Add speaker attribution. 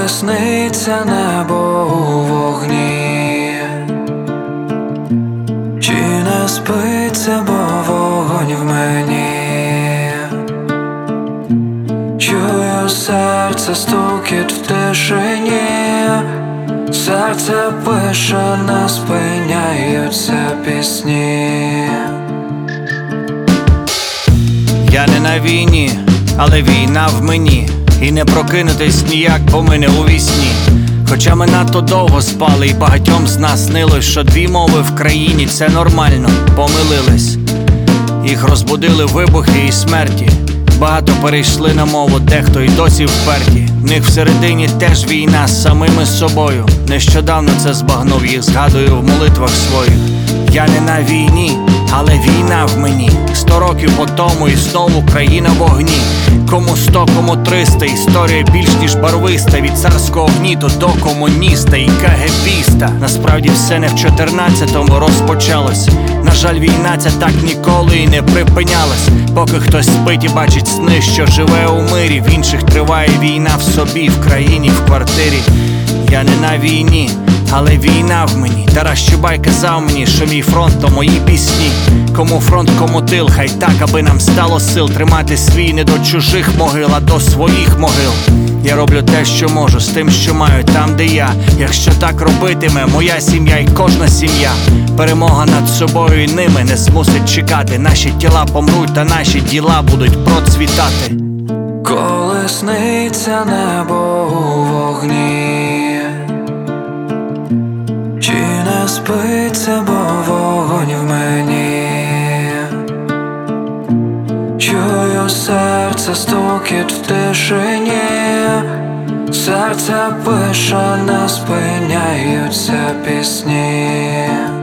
Speaker 1: Коли сниться небо у вогні, чи не спиться, бо вогонь в мені. Чую серце стукіт в тишині, серце пише, не спиняються пісні.
Speaker 2: Я не на війні, але війна в мені. І не прокинутись ніяк, бо ми не у вісні. Хоча ми надто довго спали, і багатьом з нас снилось, що дві мови в країні – це нормально, помилились. Їх розбудили вибухи і смерті. Багато перейшли на мову, дехто й досі вперті. В них всередині теж війна з самими собою. Нещодавно це збагнув, їх згадую в молитвах своїх. Я не на війні, але війна в мені. 100 років по тому і знову країна в огні. Кому 100, кому 300, історія більш ніж барвиста. Від царського гніту до комуніста і кагебіста. Насправді все не в 14-му розпочалось. На жаль, війна ця так ніколи і не припинялась. Поки хтось спить і бачить сни, що живе у мирі. В інших триває війна в собі, в країні, в квартирі. Я не на війні, але війна в мені. Тарас Чубай казав мені, що мій фронт – то мої пісні. Кому фронт, кому тил, хай так, аби нам стало сил тримати свій не до чужих могил, а до своїх могил. Я роблю те, що можу, з тим, що маю, там, де я. Якщо так робитиме моя сім'я і кожна сім'я, перемога над собою і ними не змусить чекати. Наші тіла помруть, та наші діла будуть процвітати.
Speaker 1: Коли сниться небо у вогні, чи не спиться, бо вогонь в мені. Чую серце стукіт в тишині, серце пише, не спиняються пісні.